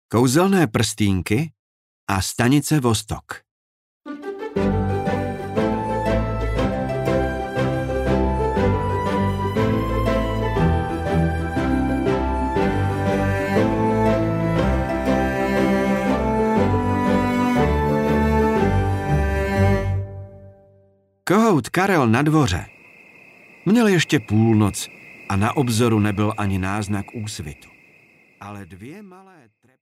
Kouzelné prstýnky a stanice Vostok. Kohout Karel na dvoře měl ještě půlnoc a na obzoru nebyl ani náznak úsvitu. Ale dvě malé